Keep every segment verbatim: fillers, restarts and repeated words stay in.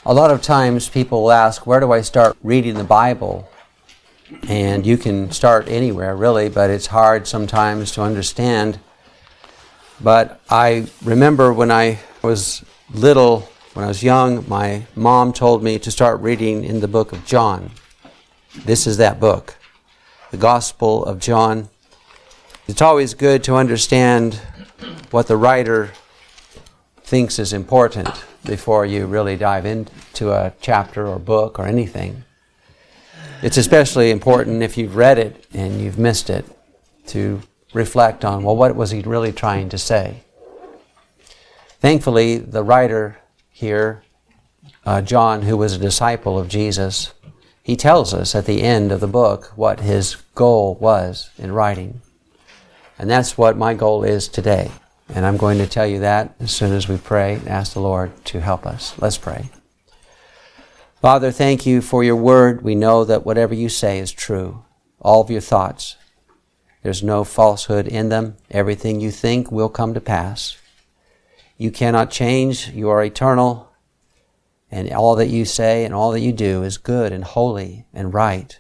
A lot of times people will ask, where do I start reading the Bible? And you can start anywhere, really, but it's hard sometimes to understand. But I remember when I was little, when I was young, my mom told me to start reading in the book of John. This is that book, the Gospel of John. It's always good to understand what the writer thinks is important before you really dive into a chapter or book or anything. It's especially important if you've read it and you've missed it to reflect on, well, what was he really trying to say? Thankfully, the writer here, uh, John, who was a disciple of Jesus, he tells us at the end of the book what his goal was in writing. And that's what my goal is today. And I'm going to tell you that as soon as we pray and ask the Lord to help us. Let's pray. Father, thank you for your word. We know that whatever you say is true. All of your thoughts. There's no falsehood in them. Everything you think will come to pass. You cannot change. You are eternal. And all that you say and all that you do is good and holy and right.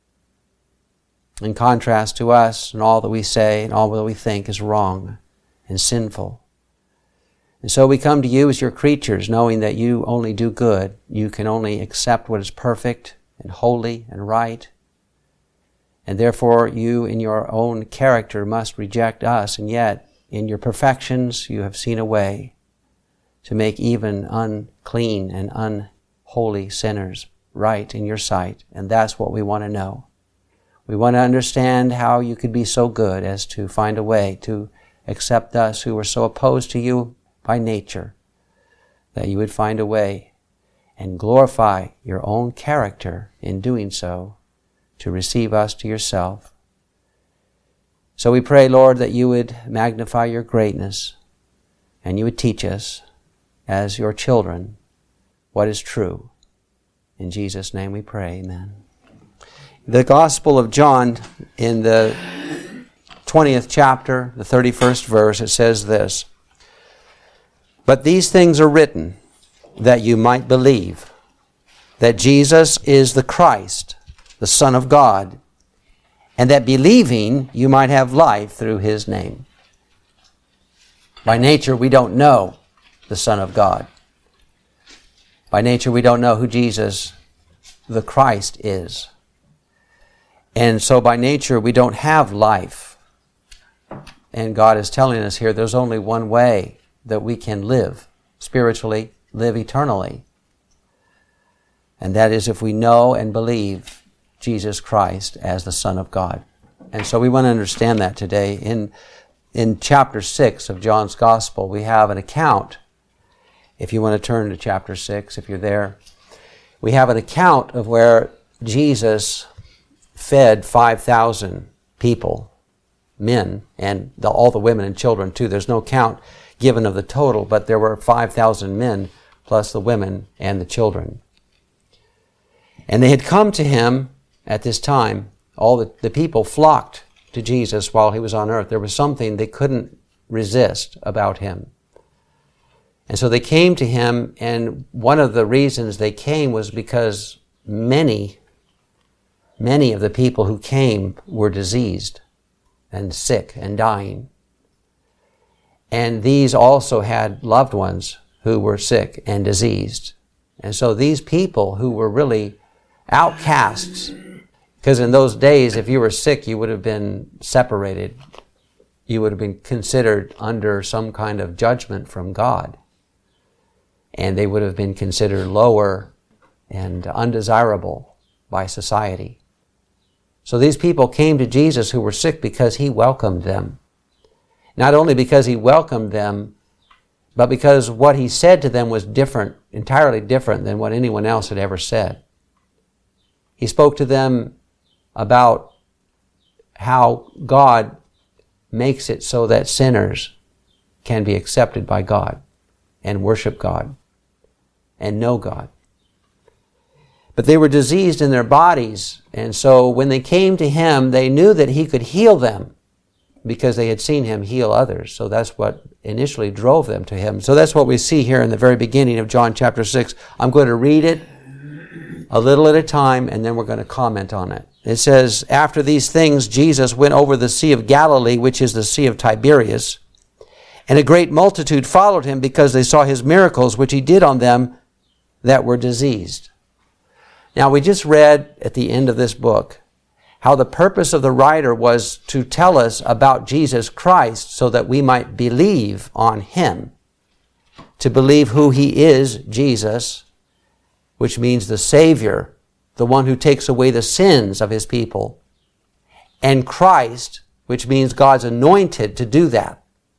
In contrast to us, and all that we say and all that we think is wrong and sinful. And so we come to you as your creatures, knowing that you only do good. You can only accept what is perfect and holy and right. And therefore you in your own character must reject us, and yet in your perfections you have seen a way to make even unclean and unholy sinners right in your sight. And that's what we want to know. We want to understand how you could be so good as to find a way to accept us who were so opposed to you by nature, that you would find a way and glorify your own character in doing so to receive us to yourself. So we pray, Lord, that you would magnify your greatness and you would teach us as your children what is true. In Jesus' name we pray, amen. The Gospel of John, in the twentieth chapter, the thirty-first verse, it says this, "But these things are written, that you might believe that Jesus is the Christ, the Son of God, and that believing you might have life through his name." By nature, we don't know the Son of God. By nature, we don't know who Jesus, the Christ, is. And so by nature, we don't have life. And God is telling us here there's only one way that we can live spiritually, live eternally. And that is if we know and believe Jesus Christ as the Son of God. And so we want to understand that today. In, in chapter six of John's Gospel, we have an account. If you want to turn to chapter six, if you're there, we have an account of where Jesus fed five thousand people, men, and the, all the women and children too. There's no count given of the total, but there were five thousand men plus the women and the children. And they had come to him at this time. All the, the people flocked to Jesus while he was on earth. There was something they couldn't resist about him. And so they came to him, and one of the reasons they came was because many, many of the people who came were diseased and sick and dying. And these also had loved ones who were sick and diseased. And so these people who were really outcasts, because in those days, if you were sick, you would have been separated. You would have been considered under some kind of judgment from God. And they would have been considered lower and undesirable by society. So these people came to Jesus who were sick because he welcomed them. Not only because he welcomed them, but because what he said to them was different, entirely different than what anyone else had ever said. He spoke to them about how God makes it so that sinners can be accepted by God and worship God and know God. But they were diseased in their bodies, and so when they came to him, they knew that he could heal them. because they had seen him heal others. So that's what initially drove them to him. So that's what we see here in the very beginning of John chapter six. I'm going to read it a little at a time, and then we're going to comment on it. It says, "After these things, Jesus went over the Sea of Galilee, which is the Sea of Tiberias. And a great multitude followed him because they saw his miracles, which he did on them that were diseased." Now, we just read at the end of this book how the purpose of the writer was to tell us about Jesus Christ so that we might believe on him, to believe who he is, Jesus, which means the Savior, the one who takes away the sins of his people, and Christ, which means God's anointed to do that.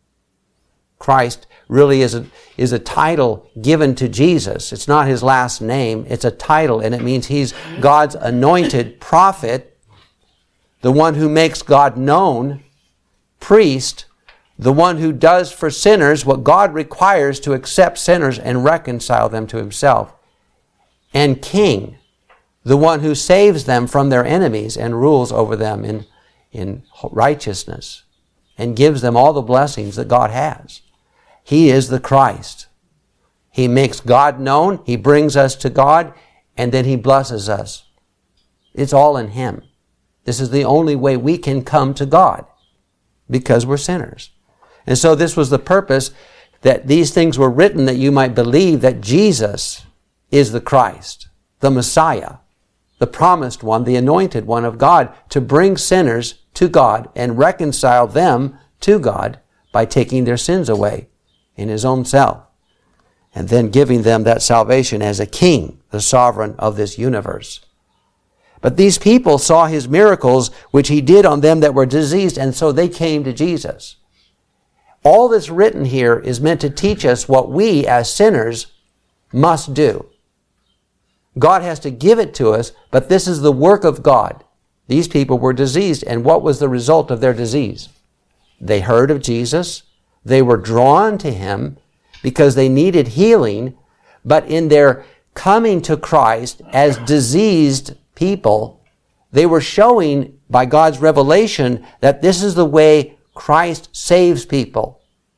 Christ really is a, is a title given to Jesus. It's not his last name. It's a title, and it means he's God's anointed prophet, the one who makes God known, priest, the one who does for sinners what God requires to accept sinners and reconcile them to himself, and king, the one who saves them from their enemies and rules over them in, in righteousness and gives them all the blessings that God has. He is the Christ. He makes God known, he brings us to God, and then he blesses us. It's all in him. This is the only way we can come to God, because we're sinners. And so this was the purpose, that these things were written that you might believe that Jesus is the Christ, the Messiah, the promised one, the anointed one of God, to bring sinners to God and reconcile them to God by taking their sins away in his own self, and then giving them that salvation as a king, the sovereign of this universe. But these people saw his miracles, which he did on them that were diseased, and so they came to Jesus. All that's written here is meant to teach us what we as sinners must do. God has to give it to us, but this is the work of God. These people were diseased, and what was the result of their disease? They heard of Jesus. They were drawn to him because they needed healing, but in their coming to Christ as diseased people, they were showing by God's revelation that this is the way Christ saves people.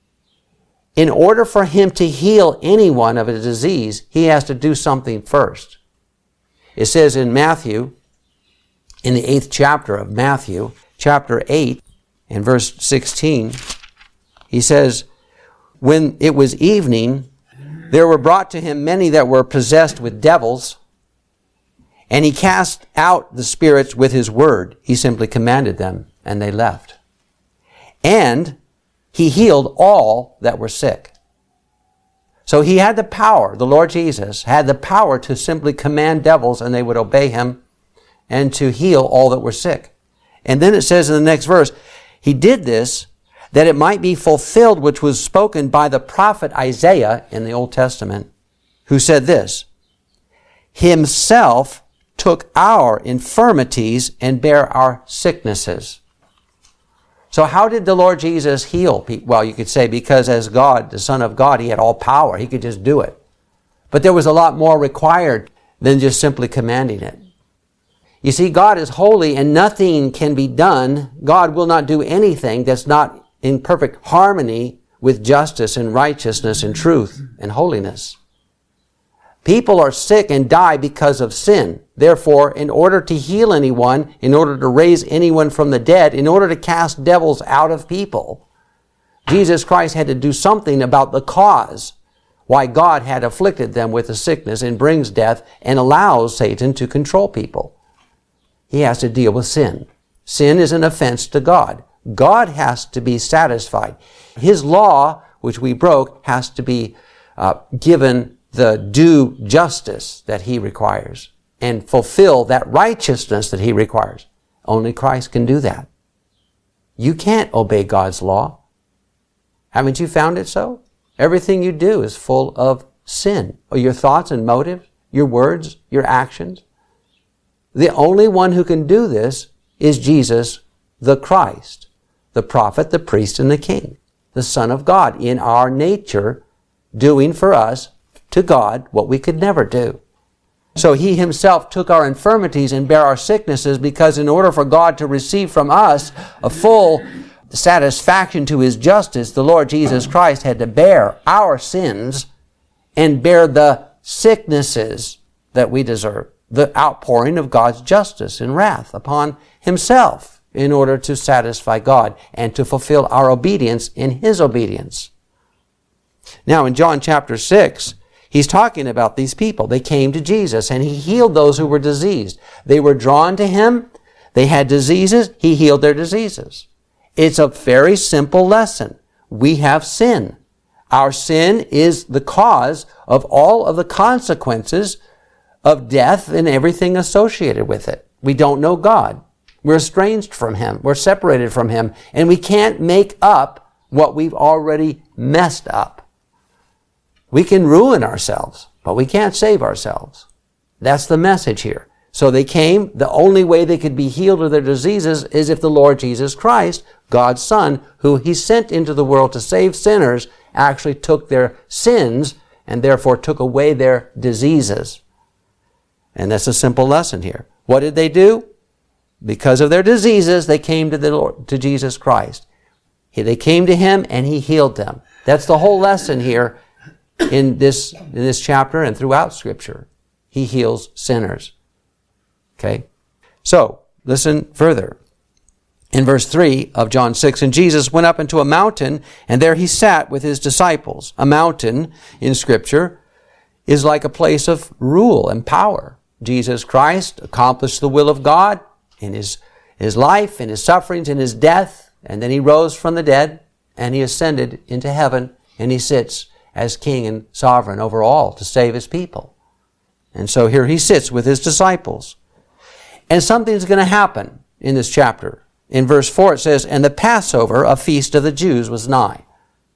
In order for him to heal anyone of a disease, he has to do something first. It says in Matthew, in the eighth chapter of Matthew, chapter eight, and verse sixteen, he says, "When it was evening, there were brought to him many that were possessed with devils, and he cast out the spirits with his word." He simply commanded them, and they left. "And he healed all that were sick." So he had the power, the Lord Jesus had the power to simply command devils, and they would obey him, and to heal all that were sick. And then it says in the next verse, he did this that it might be fulfilled which was spoken by the prophet Isaiah in the Old Testament, who said this, "Himself took our infirmities and bare our sicknesses." So how did the Lord Jesus heal people? Well, you could say because as God, the Son of God, he had all power. He could just do it. But there was a lot more required than just simply commanding it. You see, God is holy and nothing can be done. God will not do anything that's not in perfect harmony with justice and righteousness and truth and holiness. People are sick and die because of sin. Therefore, in order to heal anyone, in order to raise anyone from the dead, in order to cast devils out of people, Jesus Christ had to do something about the cause why God had afflicted them with a sickness and brings death and allows Satan to control people. He has to deal with sin. Sin is an offense to God. God has to be satisfied. His law, which we broke, has to be uh, given the due justice that he requires and fulfill that righteousness that he requires. Only Christ can do that. You can't obey God's law. Haven't you found it so? Everything you do is full of sin. Your thoughts and motives, your words, your actions. The only one who can do this is Jesus, the Christ, the prophet, the priest, and the king, the Son of God, in our nature, doing for us to God what we could never do. So he himself took our infirmities and bare our sicknesses, because in order for God to receive from us a full satisfaction to his justice, the Lord Jesus Christ had to bear our sins and bear the sicknesses that we deserve, the outpouring of God's justice and wrath upon himself in order to satisfy God and to fulfill our obedience in his obedience. Now in John chapter six, he's talking about these people. They came to Jesus and he healed those who were diseased. They were drawn to him. They had diseases. He healed their diseases. It's a very simple lesson. We have sin. Our sin is the cause of all of the consequences of death and everything associated with it. We don't know God. We're estranged from him. We're separated from him. And we can't make up what we've already messed up. We can ruin ourselves, but we can't save ourselves. That's the message here. So they came. The only way they could be healed of their diseases is if the Lord Jesus Christ, God's Son, who he sent into the world to save sinners, actually took their sins and therefore took away their diseases. And that's a simple lesson here. What did they do? Because of their diseases, they came to the Lord, to Jesus Christ. They came to him and he healed them. That's the whole lesson here in this, in this chapter and throughout Scripture. He heals sinners. Okay? So, listen further. In verse three of John six, and Jesus went up into a mountain, and there he sat with his disciples. A mountain, in Scripture, is like a place of rule and power. Jesus Christ accomplished the will of God in his, his life, in his sufferings, in his death, and then he rose from the dead, and he ascended into heaven, and he sits as king and sovereign over all to save his people. And so here he sits with his disciples. And something's going to happen in this chapter. In verse four it says, and the Passover, a feast of the Jews, was nigh.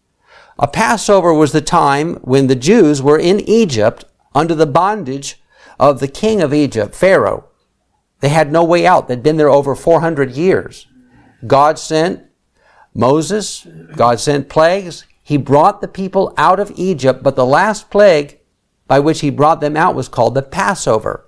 A Passover was the time when the Jews were in Egypt under the bondage of the king of Egypt, Pharaoh. They had no way out. They'd been there over four hundred years. God sent Moses. God sent plagues. He brought the people out of Egypt, but the last plague by which he brought them out was called the Passover.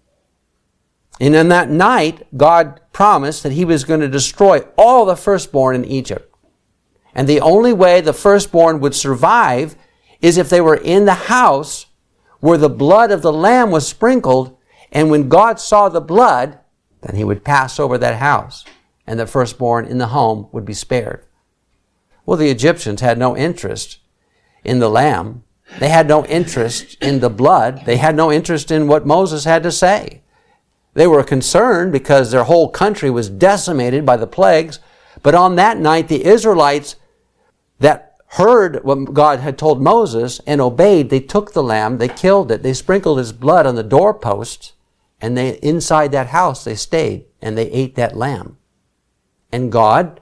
And in that night, God promised that he was going to destroy all the firstborn in Egypt. And the only way the firstborn would survive is if they were in the house where the blood of the lamb was sprinkled, and when God saw the blood, then he would pass over that house, and the firstborn in the home would be spared. Well, the Egyptians had no interest in the lamb. They had no interest in the blood. They had no interest in what Moses had to say. They were concerned because their whole country was decimated by the plagues. But on that night, the Israelites that heard what God had told Moses and obeyed, they took the lamb, they killed it, they sprinkled his blood on the doorposts, and they inside that house they stayed, and they ate that lamb. And God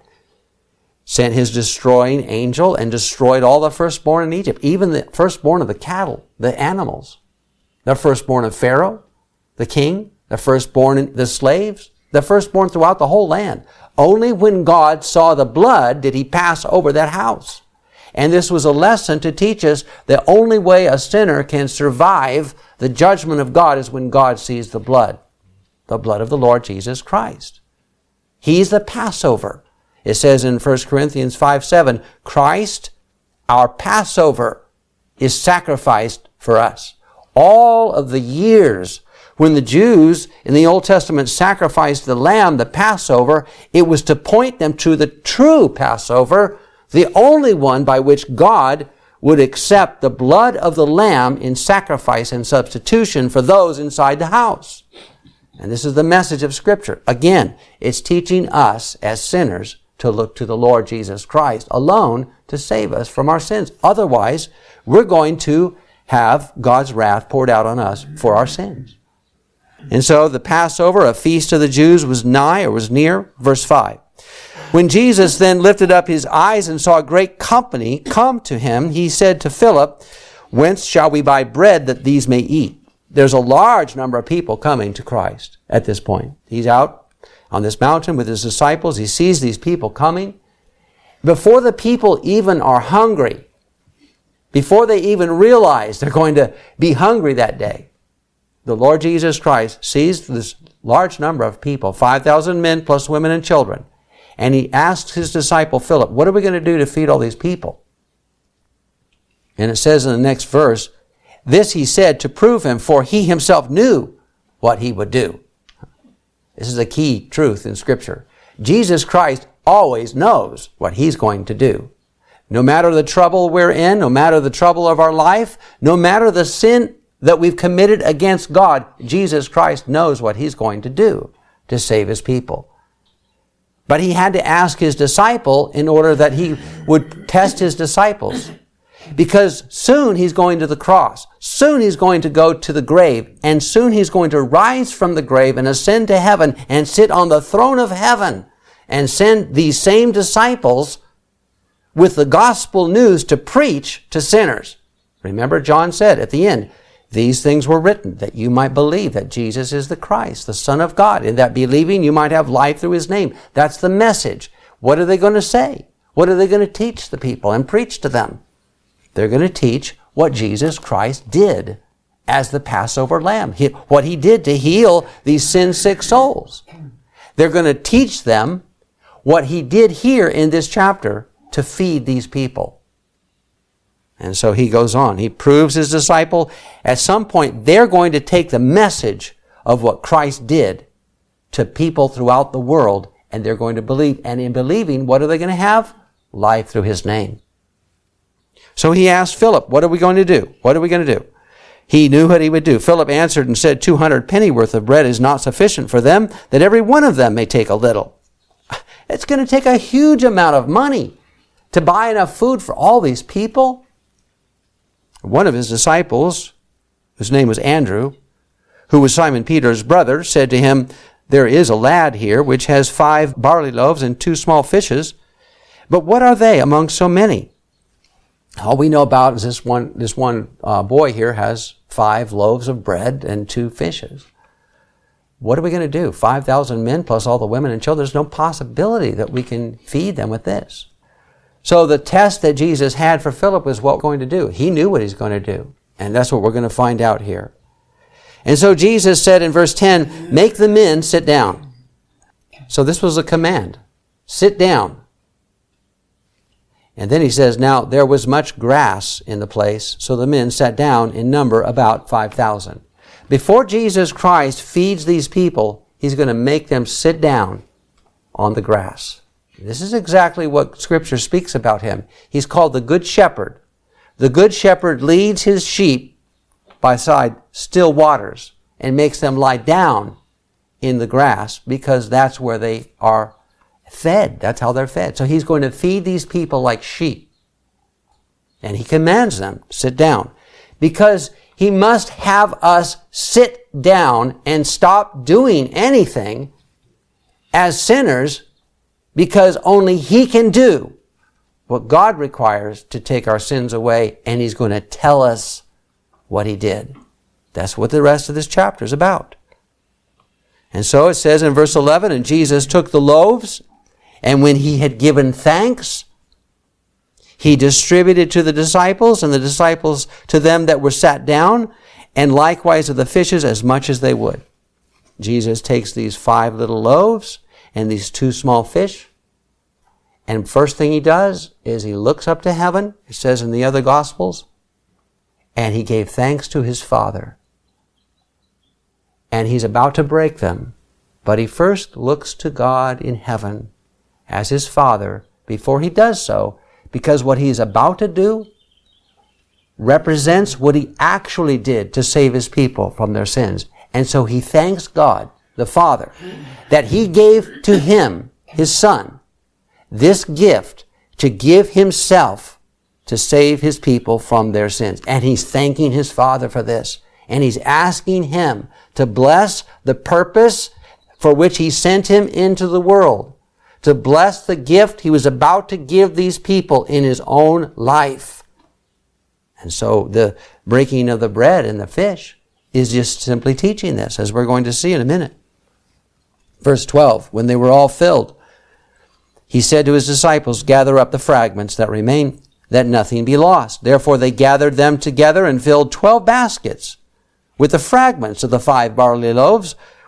sent his destroying angel and destroyed all the firstborn in Egypt, even the firstborn of the cattle, the animals, the firstborn of Pharaoh, the king, the firstborn in the slaves, the firstborn throughout the whole land. Only when God saw the blood did he pass over that house. And this was a lesson to teach us the only way a sinner can survive the judgment of God is when God sees the blood, the blood of the Lord Jesus Christ. He's the Passover. It says in First Corinthians five seven, Christ, our Passover, is sacrificed for us. All of the years when the Jews in the Old Testament sacrificed the lamb, the Passover, it was to point them to the true Passover, the only one by which God would accept the blood of the lamb in sacrifice and substitution for those inside the house. And this is the message of Scripture. Again, it's teaching us as sinners to look to the Lord Jesus Christ alone to save us from our sins. Otherwise, we're going to have God's wrath poured out on us for our sins. And so the Passover, a feast of the Jews, was nigh or was near. Verse five. When Jesus then lifted up his eyes and saw a great company come to him, he said to Philip, whence shall we buy bread that these may eat? There's a large number of people coming to Christ at this point. He's out on this mountain with his disciples. He sees these people coming. Before the people even are hungry, before they even realize they're going to be hungry that day, the Lord Jesus Christ sees this large number of people, five thousand men plus women and children, And he asked his disciple Philip, what are we going to do to feed all these people? And it says in the next verse, this he said to prove him, for he himself knew what he would do. This is a key truth in Scripture. Jesus Christ always knows what he's going to do. No matter the trouble we're in, no matter the trouble of our life, no matter the sin that we've committed against God, Jesus Christ knows what he's going to do to save his people. But he had to ask his disciple in order that he would test his disciples. Because soon he's going to the cross. Soon he's going to go to the grave. And soon he's going to rise from the grave and ascend to heaven and sit on the throne of heaven and send these same disciples with the gospel news to preach to sinners. Remember, John said at the end, these things were written that you might believe that Jesus is the Christ, the Son of God, and that believing you might have life through his name. That's the message. What are they going to say? What are they going to teach the people and preach to them? They're going to teach what Jesus Christ did as the Passover lamb, he, what he did to heal these sin-sick souls. They're going to teach them what he did here in this chapter to feed these people. And so he goes on. He proves his disciple. At some point, they're going to take the message of what Christ did to people throughout the world, and they're going to believe. And in believing, what are they going to have? Life through his name. So he asked Philip, what are we going to do? What are we going to do? He knew what he would do. Philip answered and said, two hundred pennyworth of bread is not sufficient for them, that every one of them may take a little. It's going to take a huge amount of money to buy enough food for all these people. One of his disciples, whose name was Andrew, who was Simon Peter's brother, said to him, there is a lad here which has five barley loaves and two small fishes, but what are they among so many? All we know about is this one, this one uh, boy here has five loaves of bread and two fishes. What are we going to do? five thousand men plus all the women and children. There's no possibility that we can feed them with this. So the test that Jesus had for Philip was what we're going to do. He knew what he's going to do. And that's what we're going to find out here. And so Jesus said in verse ten, make the men sit down. So this was a command. Sit down. And then he says, now there was much grass in the place, so the men sat down in number about five thousand. Before Jesus Christ feeds these people, he's going to make them sit down on the grass. This is exactly what Scripture speaks about him. He's called the Good Shepherd. The Good Shepherd leads his sheep beside still waters and makes them lie down in the grass because that's where they are fed. That's how they're fed. So he's going to feed these people like sheep. And he commands them to sit down because he must have us sit down and stop doing anything as sinners, because only he can do what God requires to take our sins away, and he's going to tell us what he did. That's what the rest of this chapter is about. And so it says in verse eleven, and Jesus took the loaves, and when he had given thanks, he distributed to the disciples, and the disciples to them that were sat down, and likewise of the fishes as much as they would. Jesus takes these five little loaves and these two small fish. And first thing he does is he looks up to heaven, it says in the other Gospels, and he gave thanks to his Father. And he's about to break them, but he first looks to God in heaven as his Father before he does so, because what he's about to do represents what he actually did to save his people from their sins. And so he thanks God, the Father, that he gave to him, his Son, this gift to give himself to save his people from their sins. And he's thanking his Father for this. And he's asking him to bless the purpose for which he sent him into the world, to bless the gift he was about to give these people in his own life. And so the breaking of the bread and the fish is just simply teaching this, as we're going to see in a minute. Verse twelve, when they were all filled, he said to his disciples, gather up the fragments that remain, that nothing be lost. Therefore they gathered them together and filled twelve baskets with the fragments of the five barley loaves,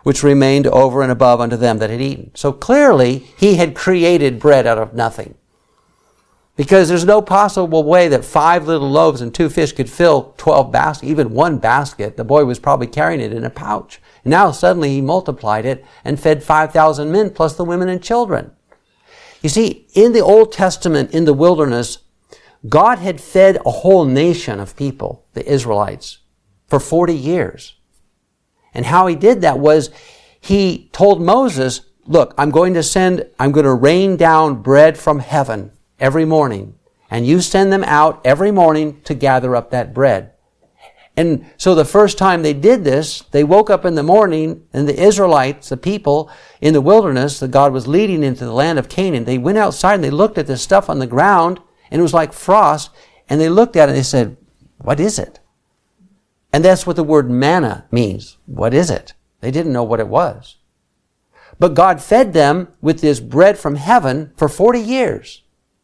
which remained over and above unto them that had eaten. So clearly, he had created bread out of nothing. Because there's no possible way that five little loaves and two fish could fill twelve baskets, even one basket. The boy was probably carrying it in a pouch. And now suddenly he multiplied it and fed five thousand men plus the women and children. You see, in the Old Testament, in the wilderness, God had fed a whole nation of people, the Israelites, for forty years. And how he did that was he told Moses, look, I'm going to send, I'm going to rain down bread from heaven every morning. And you send them out every morning to gather up that bread. And so the first time they did this, they woke up in the morning, and the Israelites, the people in the wilderness that God was leading into the land of Canaan, they went outside and they looked at this stuff on the ground, and it was like frost, and they looked at it and they said, what is it? And that's what the word manna means. What is it? They didn't know what it was. But God fed them with this bread from heaven for forty years.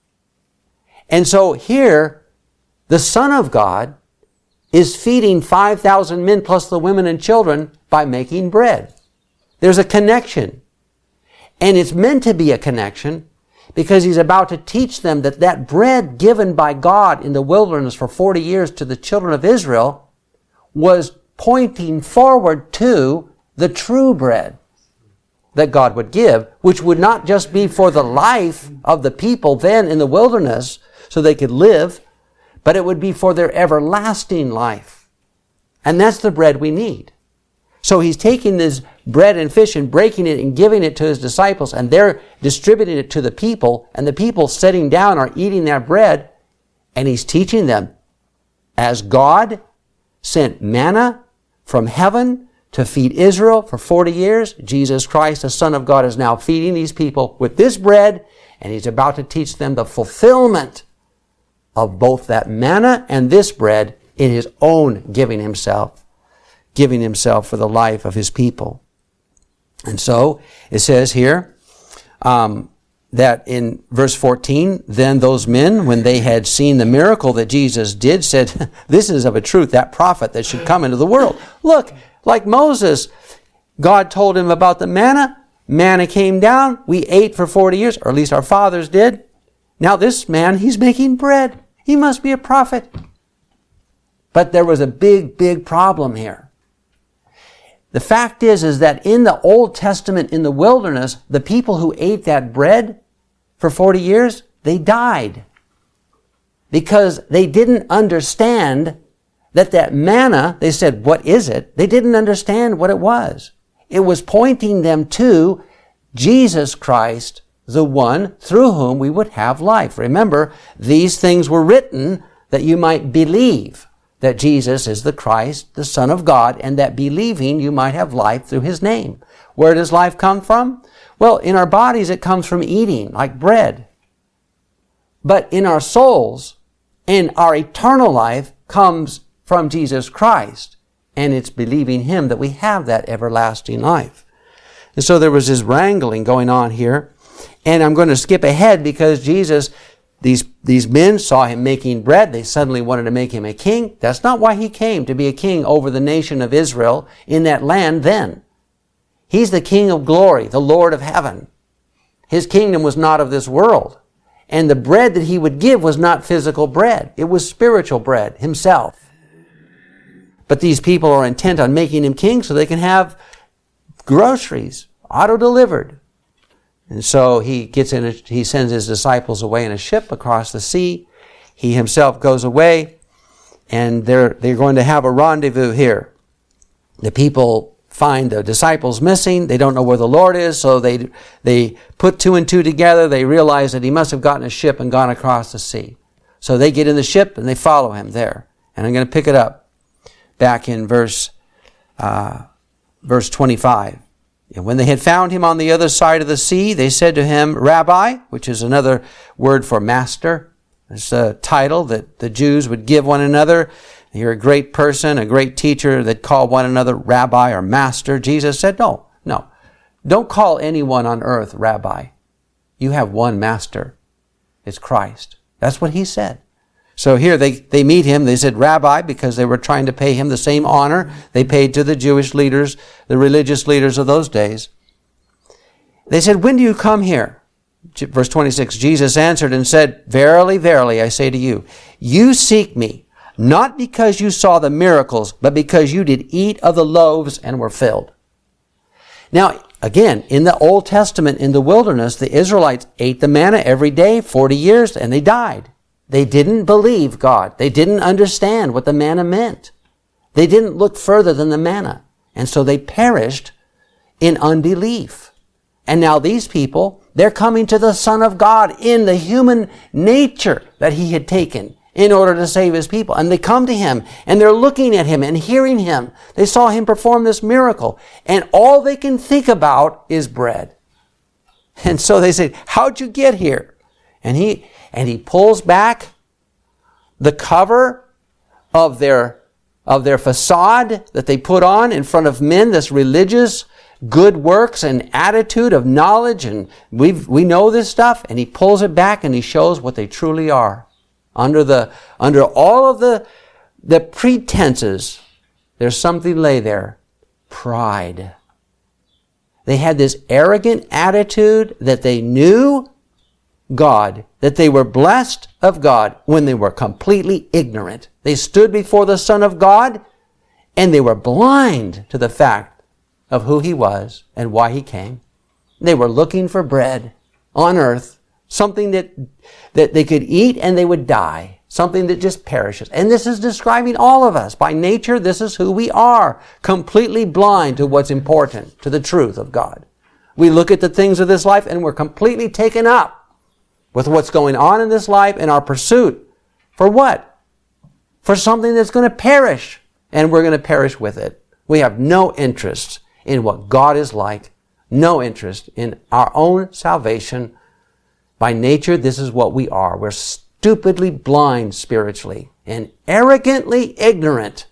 And so here, the Son of God is feeding five thousand men plus the women and children by making bread. There's a connection. And it's meant to be a connection because he's about to teach them that that bread given by God in the wilderness for forty years to the children of Israel was pointing forward to the true bread that God would give, which would not just be for the life of the people then in the wilderness so they could live, but it would be for their everlasting life. And that's the bread we need. So he's taking this bread and fish and breaking it and giving it to his disciples, and they're distributing it to the people, and the people sitting down are eating that bread, and he's teaching them, as God sent manna from heaven to feed Israel for forty years, Jesus Christ, the Son of God, is now feeding these people with this bread, and he's about to teach them the fulfillment of both that manna and this bread in his own giving himself, giving himself for the life of his people. And so it says here um, that in verse fourteen, then those men, when they had seen the miracle that Jesus did, said, this is of a truth that prophet that should come into the world. Look, like Moses, God told him about the manna. Manna came down. We ate for forty years, or at least our fathers did. Now this man, he's making bread. He must be a prophet. But there was a big, big problem here. The fact is, is that in the Old Testament, in the wilderness, the people who ate that bread for forty years, they died. Because they didn't understand that that manna, they said, what is it? They didn't understand what it was. It was pointing them to Jesus Christ, the one through whom we would have life. Remember, these things were written that you might believe that Jesus is the Christ, the Son of God, and that believing you might have life through his name. Where does life come from? Well, in our bodies it comes from eating, like bread. But in our souls, and our eternal life comes from Jesus Christ, and it's believing him that we have that everlasting life. And so there was this wrangling going on here, and I'm going to skip ahead because Jesus, these, these men saw him making bread. They suddenly wanted to make him a king. That's not why he came, to be a king over the nation of Israel in that land then. He's the King of glory, the Lord of heaven. His kingdom was not of this world. And the bread that he would give was not physical bread. It was spiritual bread himself. But these people are intent on making him king so they can have groceries auto-delivered. And so he gets in a, he sends his disciples away in a ship across the sea. He himself goes away, and they're they're going to have a rendezvous here. The people find the disciples missing. They don't know where the Lord is, so they they put two and two together. They realize that he must have gotten a ship and gone across the sea. So they get in the ship and they follow him there. And I'm going to pick it up back in verse uh, verse twenty-five. And when they had found him on the other side of the sea, they said to him, Rabbi, which is another word for master. It's a title that the Jews would give one another. You're a great person, a great teacher that call one another rabbi or master. Jesus said, no, no. Don't call anyone on earth rabbi. You have one master. It's Christ. That's what he said. So here they, they meet him. They said, Rabbi, because they were trying to pay him the same honor they paid to the Jewish leaders, the religious leaders of those days. They said, when do you come here? Verse twenty-six, Jesus answered and said, Verily, verily, I say to you, you seek me, not because you saw the miracles, but because you did eat of the loaves and were filled. Now, again, in the Old Testament, in the wilderness, the Israelites ate the manna every day, forty years, and they died. They didn't believe God. They didn't understand what the manna meant. They didn't look further than the manna. And so they perished in unbelief. And now these people, they're coming to the Son of God in the human nature that he had taken in order to save his people. And they come to him and they're looking at him and hearing him. They saw him perform this miracle. And all they can think about is bread. And so they say, how'd you get here? And he, and he pulls back the cover of their, of their facade that they put on in front of men, this religious good works and attitude of knowledge, and we we know this stuff, and he pulls it back and he shows what they truly are. Under the under all of the the pretenses, there's something lay there. Pride. They had this arrogant attitude that they knew God, that they were blessed of God when they were completely ignorant. They stood before the Son of God and they were blind to the fact of who he was and why he came. They were looking for bread on earth, something that, that they could eat and they would die, something that just perishes. And this is describing all of us. By nature, this is who we are, completely blind to what's important, to the truth of God. We look at the things of this life and we're completely taken up with what's going on in this life and our pursuit. For what? For something that's going to perish, and we're going to perish with it. We have no interest in what God is like, no interest in our own salvation. By nature, this is what we are. We're stupidly blind spiritually and arrogantly ignorant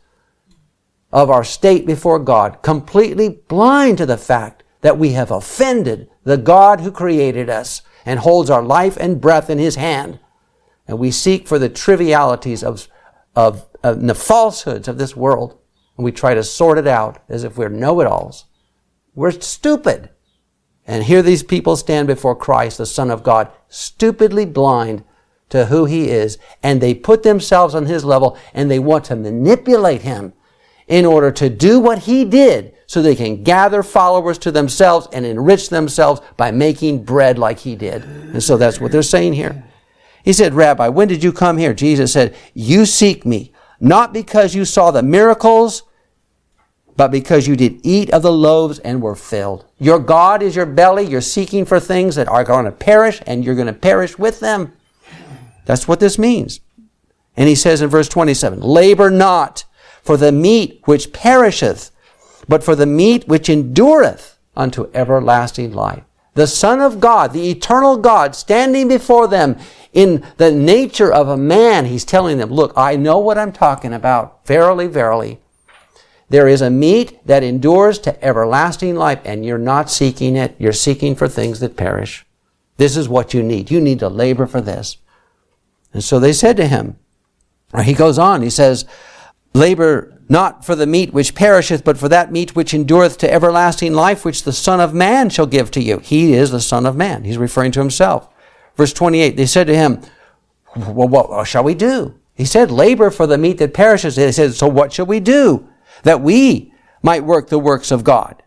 of our state before God, completely blind to the fact that we have offended the God who created us and holds our life and breath in his hand. And we seek for the trivialities of, of, of the falsehoods of this world. And we try to sort it out as if we're know-it-alls. We're stupid. And here these people stand before Christ, the Son of God, stupidly blind to who he is. And they put themselves on his level and they want to manipulate him in order to do what he did, so they can gather followers to themselves and enrich themselves by making bread like he did. And so that's what they're saying here. He said, Rabbi, when did you come here? Jesus said, you seek me, not because you saw the miracles, but because you did eat of the loaves and were filled. Your God is your belly. You're seeking for things that are going to perish, and you're going to perish with them. That's what this means. And he says in verse twenty-seven, labor not for the meat which perisheth, but for the meat which endureth unto everlasting life. The Son of God, the eternal God, standing before them in the nature of a man, he's telling them, look, I know what I'm talking about. Verily, verily, there is a meat that endures to everlasting life, and you're not seeking it. You're seeking for things that perish. This is what you need. You need to labor for this. And so they said to him, or he goes on, he says, labor not for the meat which perisheth, but for that meat which endureth to everlasting life, which the Son of Man shall give to you. He is the Son of Man. He's referring to himself. Verse twenty-eight, they said to him, well, what shall we do? He said, labor for the meat that perishes. They said, so what shall we do that we might work the works of God?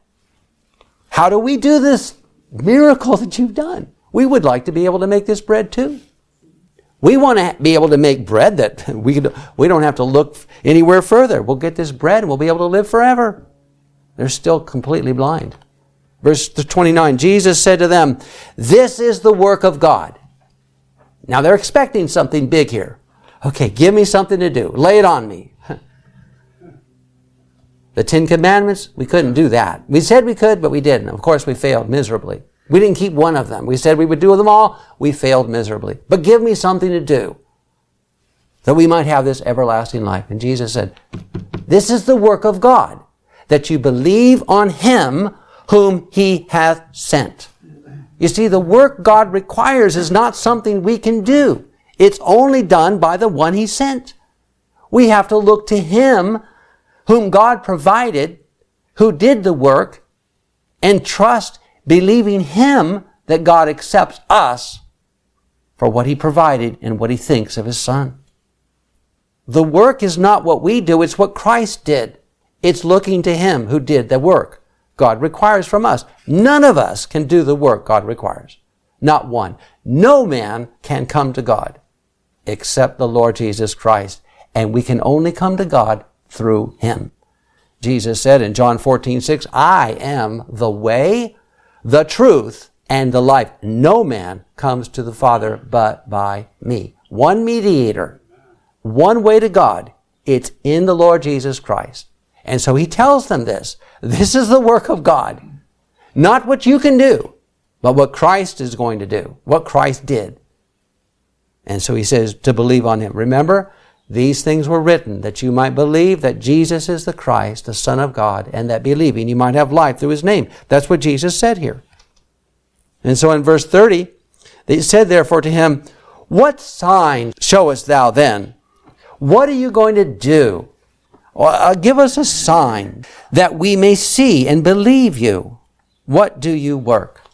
How do we do this miracle that you've done? We would like to be able to make this bread too. We want to be able to make bread that we could, we don't have to look anywhere further. We'll get this bread and we'll be able to live forever. They're still completely blind. Verse twenty-nine, Jesus said to them, this is the work of God. Now they're expecting something big here. Okay, give me something to do. Lay it on me. The Ten Commandments, we couldn't do that. We said we could, but we didn't. Of course, we failed miserably. We didn't keep one of them. We said we would do them all. We failed miserably. But give me something to do that we might have this everlasting life. And Jesus said, this is the work of God, that you believe on him whom he hath sent. You see, the work God requires is not something we can do. It's only done by the one He sent. We have to look to Him whom God provided, who did the work, and trust, believing Him that God accepts us for what He provided and what He thinks of His Son. The work is not what we do, it's what Christ did. It's looking to Him who did the work God requires from us. None of us can do the work God requires. Not one. No man can come to God except the Lord Jesus Christ. And we can only come to God through Him. Jesus said in John fourteen six, I am the way, the truth, and the life. No man comes to the Father but by me. One mediator, one way to God. It's in the Lord Jesus Christ. And so He tells them this. This is the work of God. Not what you can do, but what Christ is going to do. What Christ did. And so He says to believe on Him. Remember, these things were written that you might believe that Jesus is the Christ, the Son of God, and that believing you might have life through His name. That's what Jesus said here. And so in verse thirty, they said therefore to Him, what sign showest Thou then? What are you going to do? Uh, give us a sign that we may see and believe You. What do You work?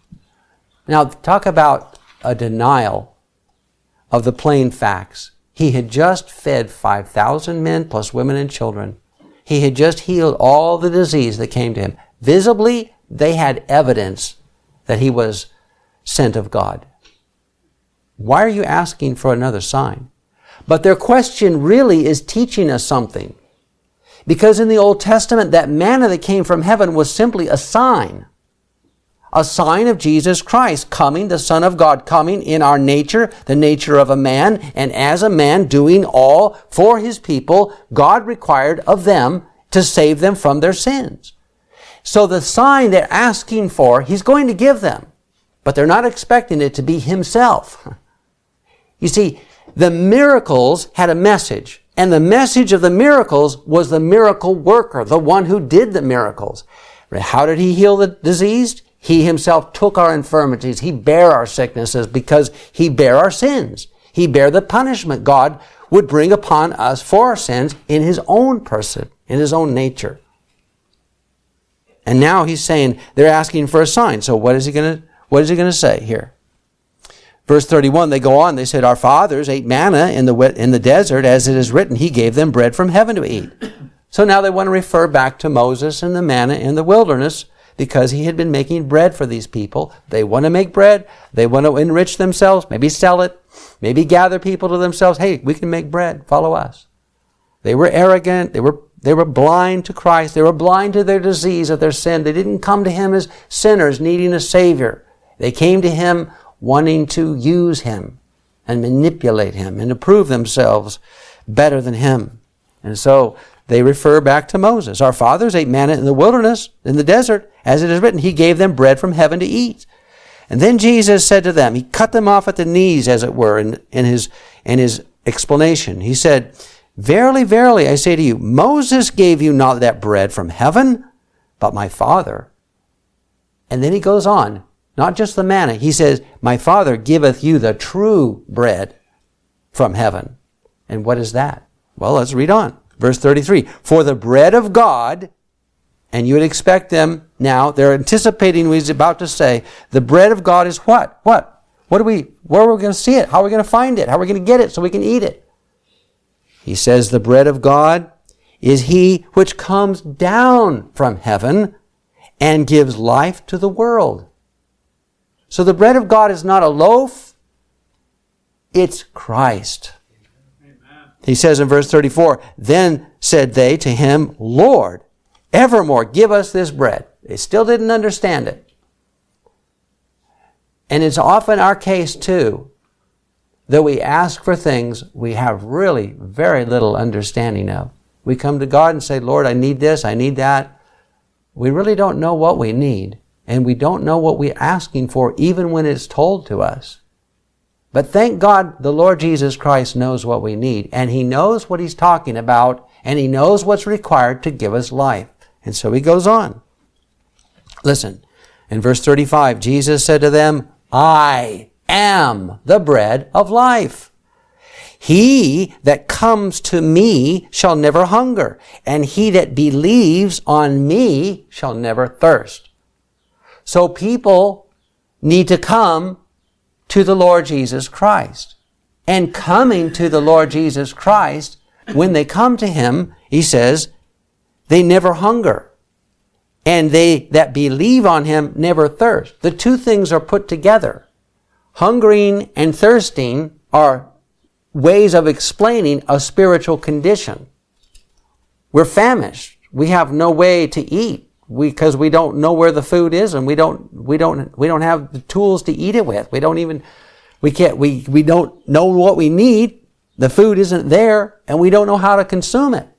Now, talk about a denial of the plain facts. He had just fed five thousand men plus women and children. He had just healed all the disease that came to Him. Visibly, they had evidence that He was sent of God. Why are you asking for another sign? But their question really is teaching us something. Because in the Old Testament, that manna that came from heaven was simply a sign. A sign of Jesus Christ coming, the Son of God coming in our nature, the nature of a man, and as a man doing all for His people, God required of them to save them from their sins. So the sign they're asking for, He's going to give them. But they're not expecting it to be Himself. You see, the miracles had a message. And the message of the miracles was the miracle worker, the one who did the miracles. How did He heal the diseased? He Himself took our infirmities. He bare our sicknesses because He bare our sins. He bare the punishment God would bring upon us for our sins in His own person, in His own nature. And now He's saying they're asking for a sign. So what is He going to, what is He going to say here? Verse thirty-one, they go on, they said, our fathers ate manna in the in the desert, as it is written, He gave them bread from heaven to eat. So now they want to refer back to Moses and the manna in the wilderness, because he had been making bread for these people. They want to make bread. They want to enrich themselves, maybe sell it, maybe gather people to themselves. Hey, we can make bread. Follow us. They were arrogant. They were, they were blind to Christ. They were blind to their disease of their sin. They didn't come to Him as sinners needing a Savior. They came to Him wanting to use Him and manipulate Him and to prove themselves better than Him. And so they refer back to Moses. Our fathers ate manna in the wilderness, in the desert, as it is written, He gave them bread from heaven to eat. And then Jesus said to them, He cut them off at the knees, as it were, in, in, his, in his explanation. He said, verily, verily, I say to you, Moses gave you not that bread from heaven, but my Father. And then He goes on. Not just the manna. He says, my Father giveth you the true bread from heaven. And what is that? Well, let's read on. Verse thirty-three. For the bread of God, and you would expect them now, they're anticipating what He's about to say. The bread of God is what? What? What do we, where are we going to see it? How are we going to find it? How are we going to get it so we can eat it? He says, the bread of God is He which comes down from heaven and gives life to the world. So the bread of God is not a loaf, it's Christ. Amen. He says in verse thirty-four, then said they to Him, Lord, evermore give us this bread. They still didn't understand it. And it's often our case too, that we ask for things we have really very little understanding of. We come to God and say, Lord, I need this, I need that. We really don't know what we need. And we don't know what we're asking for even when it's told to us. But thank God the Lord Jesus Christ knows what we need. And He knows what He's talking about. And He knows what's required to give us life. And so He goes on. Listen, in verse thirty-five, Jesus said to them, I am the bread of life. He that comes to me shall never hunger, and he that believes on me shall never thirst. So people need to come to the Lord Jesus Christ. And coming to the Lord Jesus Christ, when they come to him, he says, they never hunger. And they that believe on him never thirst. The two things are put together. Hungering and thirsting are ways of explaining a spiritual condition. We're famished. We have no way to eat because we, we don't know where the food is, and we don't we don't we don't have the tools to eat it with. We don't even we can't we we don't know what we need. The food isn't there, and we don't know how to consume it.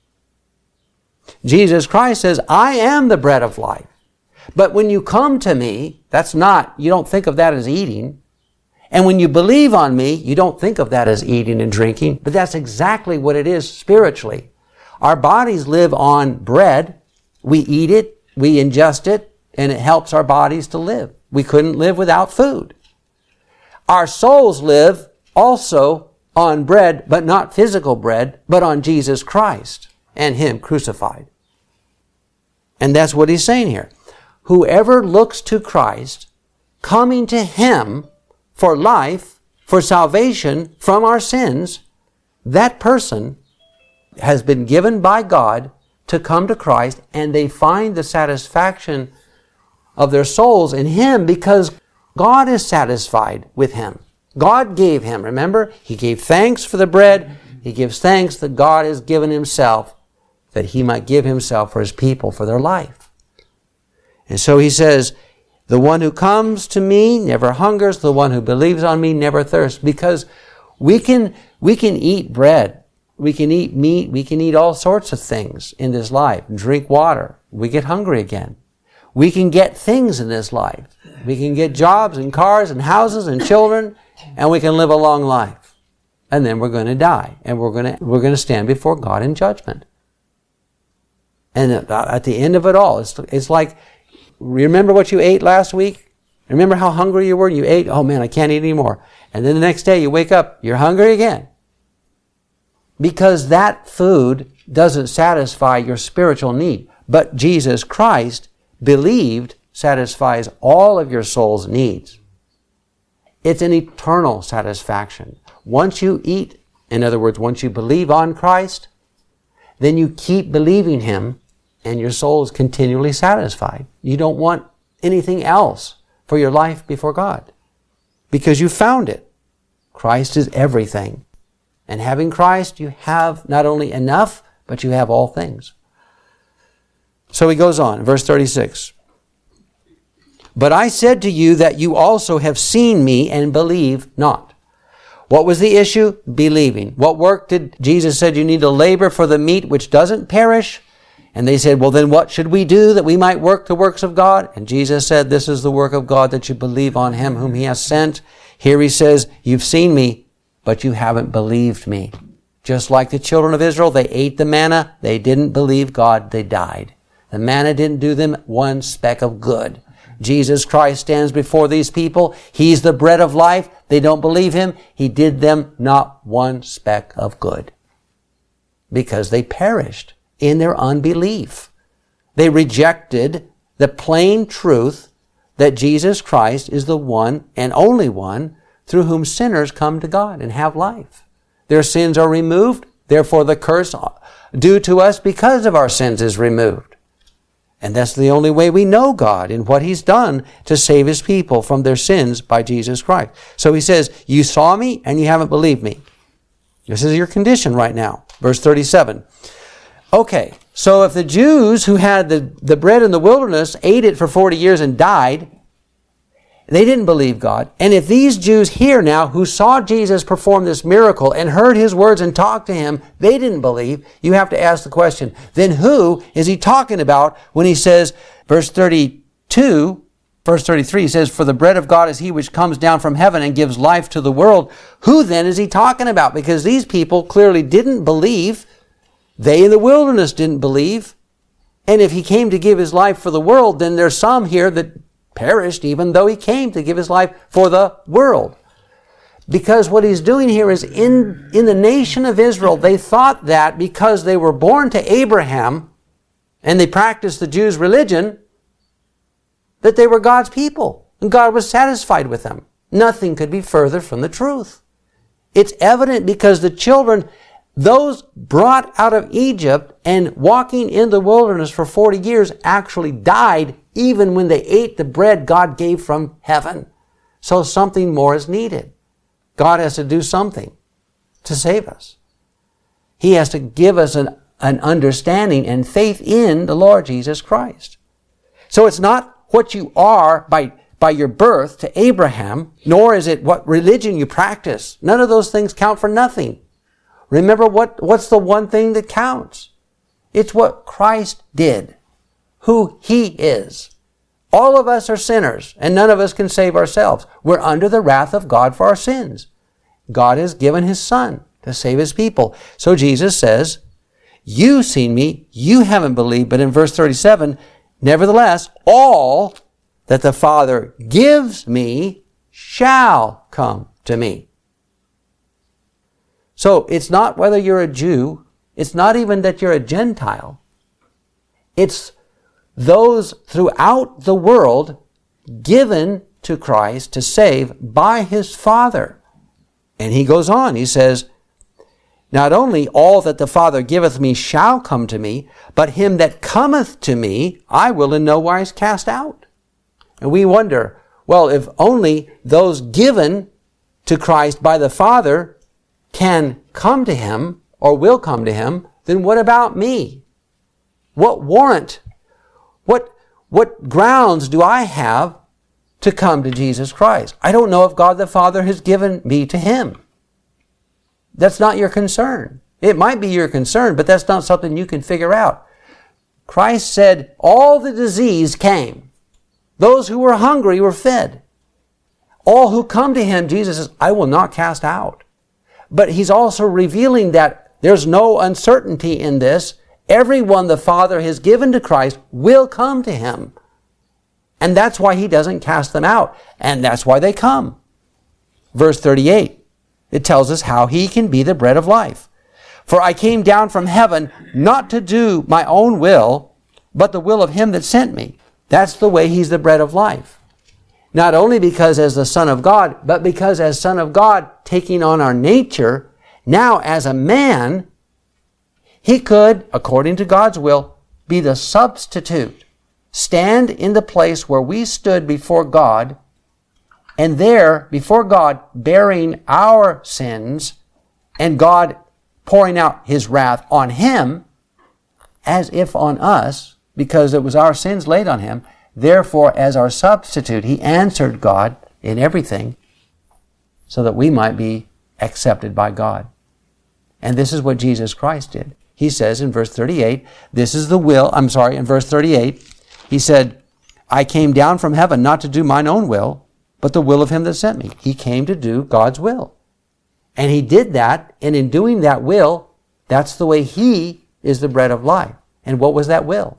Jesus Christ says, "I am the bread of life." But when you come to me, that's not, you don't think of that as eating. And when you believe on me, you don't think of that as eating and drinking, but that's exactly what it is spiritually. Our bodies live on bread. We eat it, we ingest it, and it helps our bodies to live. We couldn't live without food. Our souls live also on bread, but not physical bread, but on Jesus Christ and him crucified. And that's what he's saying here. Whoever looks to Christ, coming to him for life, for salvation from our sins, that person has been given by God to come to Christ, and they find the satisfaction of their souls in him because God is satisfied with him. God gave him, remember? He gave thanks for the bread. He gives thanks that God has given himself, that he might give himself for his people, for their life. And so he says, the one who comes to me never hungers. The one who believes on me never thirsts. Because we can, we can eat bread. We can eat meat. We can eat all sorts of things in this life. Drink water. We get hungry again. We can get things in this life. We can get jobs and cars and houses and children, and we can live a long life. And then we're going to die. And we're going to, we're going to stand before God in judgment. And at the end of it all, it's, it's like, remember what you ate last week? Remember how hungry you were? You ate, oh man, I can't eat anymore. And then the next day you wake up, you're hungry again. Because that food doesn't satisfy your spiritual need. But Jesus Christ, believed, satisfies all of your soul's needs. It's an eternal satisfaction. Once you eat, in other words, once you believe on Christ, then you keep believing him, and your soul is continually satisfied. You don't want anything else for your life before God because you found it. Christ is everything. And having Christ, you have not only enough, but you have all things. So he goes on, verse thirty-six. But I said to you that you also have seen me and believe not. What was the issue? Believing. What work did Jesus said you need to labor for the meat which doesn't perish? And they said, well, then what should we do that we might work the works of God? And Jesus said, this is the work of God, that you believe on him whom he has sent. Here he says, you've seen me, but you haven't believed me. Just like the children of Israel, they ate the manna. They didn't believe God. They died. The manna didn't do them one speck of good. Jesus Christ stands before these people. He's the bread of life. They don't believe him. He did them not one speck of good because they perished in their unbelief. They rejected the plain truth that Jesus Christ is the one and only one through whom sinners come to God and have life. Their sins are removed, therefore the curse due to us because of our sins is removed. And that's the only way we know God and what he's done to save his people from their sins by Jesus Christ. So he says, you saw me and you haven't believed me. This is your condition right now. Verse thirty-seven. Okay, so if the Jews who had the, the bread in the wilderness ate it for forty years and died, they didn't believe God. And if these Jews here now who saw Jesus perform this miracle and heard his words and talked to him, they didn't believe, you have to ask the question, then who is he talking about when he says, verse thirty-two, verse thirty-three, he says, for the bread of God is he which comes down from heaven and gives life to the world. Who then is he talking about? Because these people clearly didn't believe. They in the wilderness didn't believe. And if he came to give his life for the world, then there's some here that perished even though he came to give his life for the world. Because what he's doing here is in, in the nation of Israel, they thought that because they were born to Abraham and they practiced the Jews' religion, that they were God's people and God was satisfied with them. Nothing could be further from the truth. It's evident because the children, those brought out of Egypt and walking in the wilderness for forty years, actually died even when they ate the bread God gave from heaven. So something more is needed. God has to do something to save us. He has to give us an, an understanding and faith in the Lord Jesus Christ. So it's not what you are by, by your birth to Abraham, nor is it what religion you practice. None of those things count for nothing. Remember what, what's the one thing that counts? It's what Christ did, who He is. All of us are sinners, and none of us can save ourselves. We're under the wrath of God for our sins. God has given His Son to save His people. So Jesus says, you've seen me, you haven't believed, but in verse thirty-seven, nevertheless, all that the Father gives me shall come to me. So it's not whether you're a Jew, it's not even that you're a Gentile. It's those throughout the world given to Christ to save by His Father. And He goes on, He says, not only all that the Father giveth me shall come to me, but him that cometh to me I will in no wise cast out. And we wonder, well, if only those given to Christ by the Father can come to Him or will come to Him, then what about me? What warrant What, what grounds do I have to come to Jesus Christ? I don't know if God the Father has given me to Him. That's not your concern. It might be your concern, but that's not something you can figure out. Christ said all the disease came. Those who were hungry were fed. All who come to Him, Jesus says, I will not cast out. But He's also revealing that there's no uncertainty in this. Everyone the Father has given to Christ will come to Him. And that's why He doesn't cast them out. And that's why they come. Verse thirty-eight, it tells us how He can be the bread of life. For I came down from heaven not to do my own will, but the will of Him that sent me. That's the way He's the bread of life. Not only because as the Son of God, but because as Son of God, taking on our nature, now as a man, He could, according to God's will, be the substitute, stand in the place where we stood before God, and there, before God, bearing our sins, and God pouring out His wrath on Him, as if on us, because it was our sins laid on Him. Therefore, as our substitute, He answered God in everything, so that we might be accepted by God. And this is what Jesus Christ did. He says in verse thirty-eight, this is the will, I'm sorry, in verse thirty-eight, He said, I came down from heaven not to do mine own will, but the will of Him that sent me. He came to do God's will. And He did that, and in doing that will, that's the way He is the bread of life. And what was that will?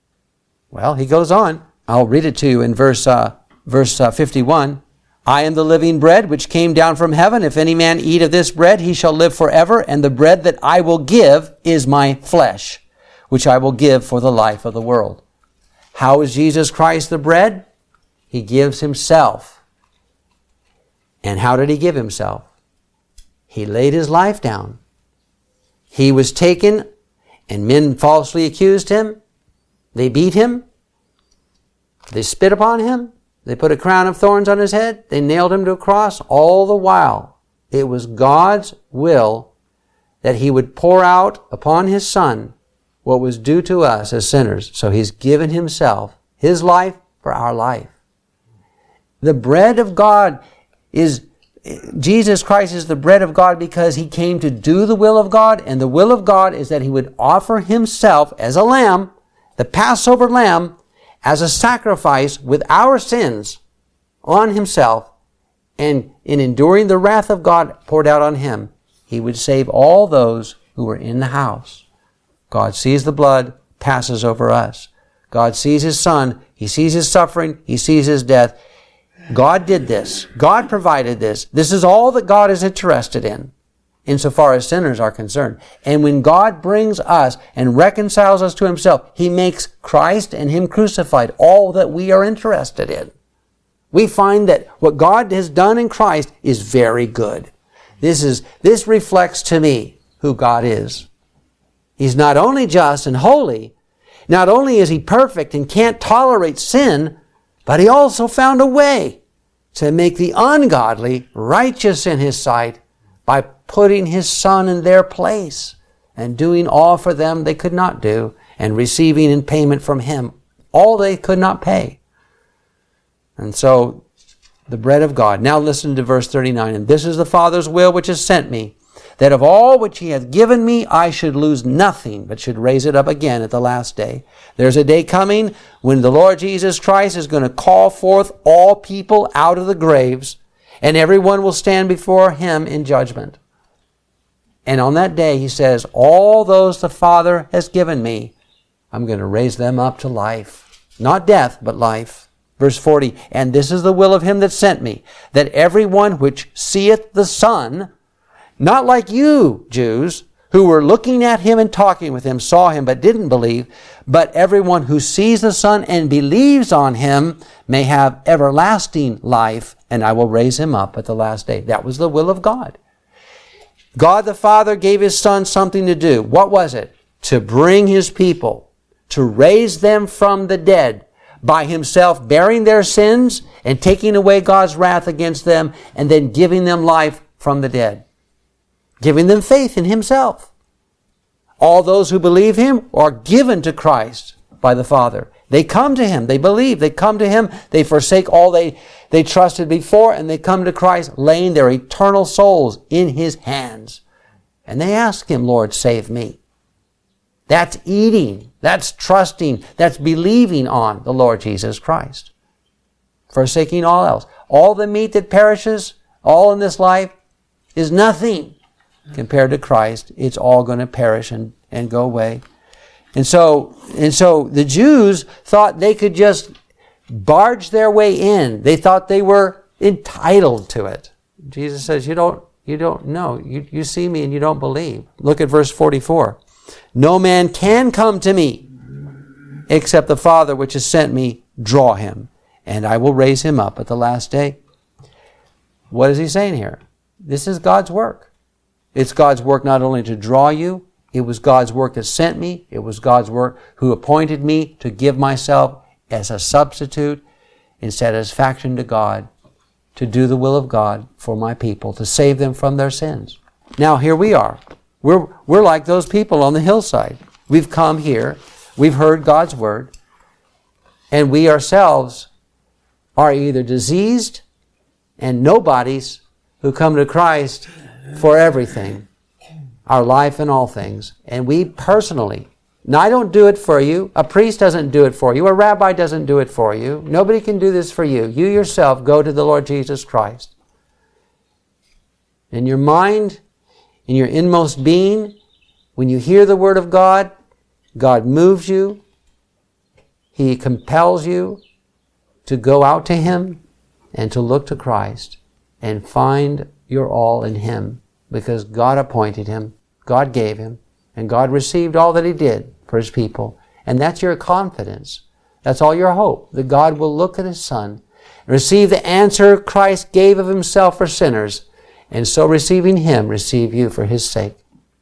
Well, He goes on. I'll read it to you in verse, uh, verse uh, fifty-one. I am the living bread which came down from heaven. If any man eat of this bread, he shall live forever. And the bread that I will give is my flesh, which I will give for the life of the world. How is Jesus Christ the bread? He gives Himself. And how did He give Himself? He laid His life down. He was taken, and men falsely accused Him. They beat Him. They spit upon Him. They put a crown of thorns on His head. They nailed Him to a cross. All the while, it was God's will that He would pour out upon His Son what was due to us as sinners. So He's given Himself, His life for our life. The bread of God is, Jesus Christ is the bread of God because He came to do the will of God. And the will of God is that He would offer Himself as a lamb, the Passover lamb, as a sacrifice with our sins on Himself, and in enduring the wrath of God poured out on Him, He would save all those who were in the house. God sees the blood, passes over us. God sees His Son, He sees His suffering, He sees His death. God did this. God provided this. This is all that God is interested in, insofar as sinners are concerned. And when God brings us and reconciles us to Himself, He makes Christ and Him crucified all that we are interested in. We find that what God has done in Christ is very good. This is, this reflects to me who God is. He's not only just and holy, not only is He perfect and can't tolerate sin, but He also found a way to make the ungodly righteous in His sight by putting His Son in their place and doing all for them they could not do and receiving in payment from Him all they could not pay. And so, the bread of God. Now listen to verse thirty-nine. And this is the Father's will which has sent me, that of all which He hath given me, I should lose nothing, but should raise it up again at the last day. There's a day coming when the Lord Jesus Christ is going to call forth all people out of the graves, and everyone will stand before Him in judgment. And on that day, He says, all those the Father has given me, I'm going to raise them up to life. Not death, but life. Verse forty, and this is the will of Him that sent me, that everyone which seeth the Son, not like you, Jews, who were looking at Him and talking with Him, saw Him but didn't believe, but everyone who sees the Son and believes on Him may have everlasting life, and I will raise him up at the last day. That was the will of God. God the Father gave His Son something to do. What was it? To bring His people, to raise them from the dead, by Himself bearing their sins and taking away God's wrath against them, and then giving them life from the dead. Giving them faith in Himself. All those who believe Him are given to Christ by the Father. They come to Him. They believe. They come to Him. They forsake all they, they trusted before, and they come to Christ, laying their eternal souls in His hands. And they ask Him, Lord, save me. That's eating. That's trusting. That's believing on the Lord Jesus Christ. Forsaking all else. All the meat that perishes, all in this life, is nothing compared to Christ. It's all going to perish and, and go away. And so, and so the Jews thought they could just barge their way in. They thought they were entitled to it. Jesus says, you don't, you don't know. You, you see me and you don't believe. Look at verse forty-four. No man can come to me except the Father which has sent me draw him, and I will raise him up at the last day. What is He saying here? This is God's work. It's God's work not only to draw you, it was God's work that sent me, it was God's work who appointed me to give myself as a substitute in satisfaction to God, to do the will of God for my people, to save them from their sins. Now here we are. We're, we're like those people on the hillside. We've come here, we've heard God's word, and we ourselves are either diseased and nobodies who come to Christ for everything, our life and all things. And we personally, now I don't do it for you, a priest doesn't do it for you, a rabbi doesn't do it for you, nobody can do this for you. You yourself go to the Lord Jesus Christ. In your mind, in your inmost being, when you hear the Word of God, God moves you. He compels you to go out to Him and to look to Christ and find your all in Him, because God appointed Him, God gave Him, and God received all that He did for His people. And that's your confidence. That's all your hope, that God will look at His Son and receive the answer Christ gave of Himself for sinners, and so receiving Him, receive you for His sake.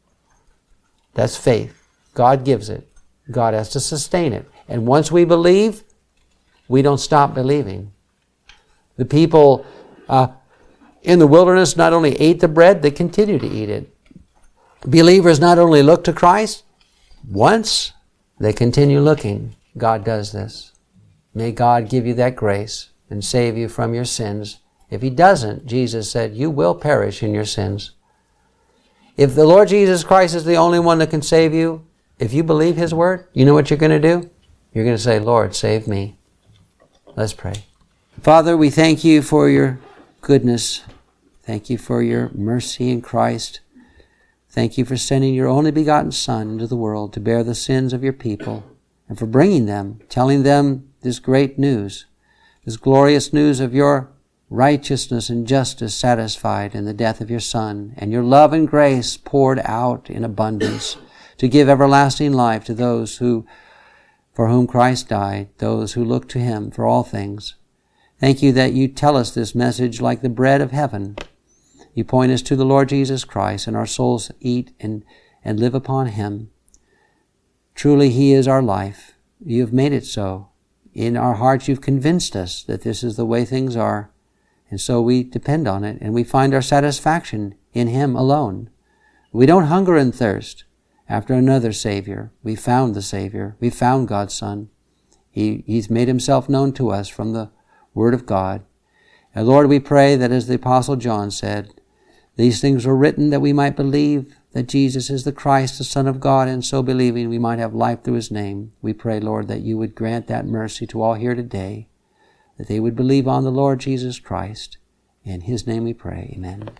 That's faith. God gives it. God has to sustain it. And once we believe, we don't stop believing. The people uh, in the wilderness not only ate the bread, they continue to eat it. Believers not only look to Christ once, they continue looking. God does this. May God give you that grace and save you from your sins. If He doesn't, Jesus said, you will perish in your sins. If the Lord Jesus Christ is the only one that can save you, if you believe His word, you know what you're going to do? You're going to say, Lord, save me. Let's pray. Father, we thank You for Your goodness. Thank You for Your mercy in Christ. Thank You for sending Your only begotten Son into the world to bear the sins of Your people, and for bringing them, telling them this great news, this glorious news of Your righteousness and justice satisfied in the death of your Son, and your love and grace poured out in abundance to give everlasting life to those who, for whom Christ died, those who look to Him for all things. Thank you that you tell us this message like the bread of heaven. You point us to the Lord Jesus Christ, and our souls eat and, and live upon Him. Truly, He is our life. You have made it so. In our hearts, you've convinced us that this is the way things are. And so we depend on it, and we find our satisfaction in Him alone. We don't hunger and thirst after another Savior. We found the Savior. We found God's Son. He, He's made Himself known to us from the Word of God. And Lord, we pray that as the Apostle John said, these things were written that we might believe that Jesus is the Christ, the Son of God, and so believing we might have life through His name. We pray, Lord, that you would grant that mercy to all here today, that they would believe on the Lord Jesus Christ. In His name we pray. Amen.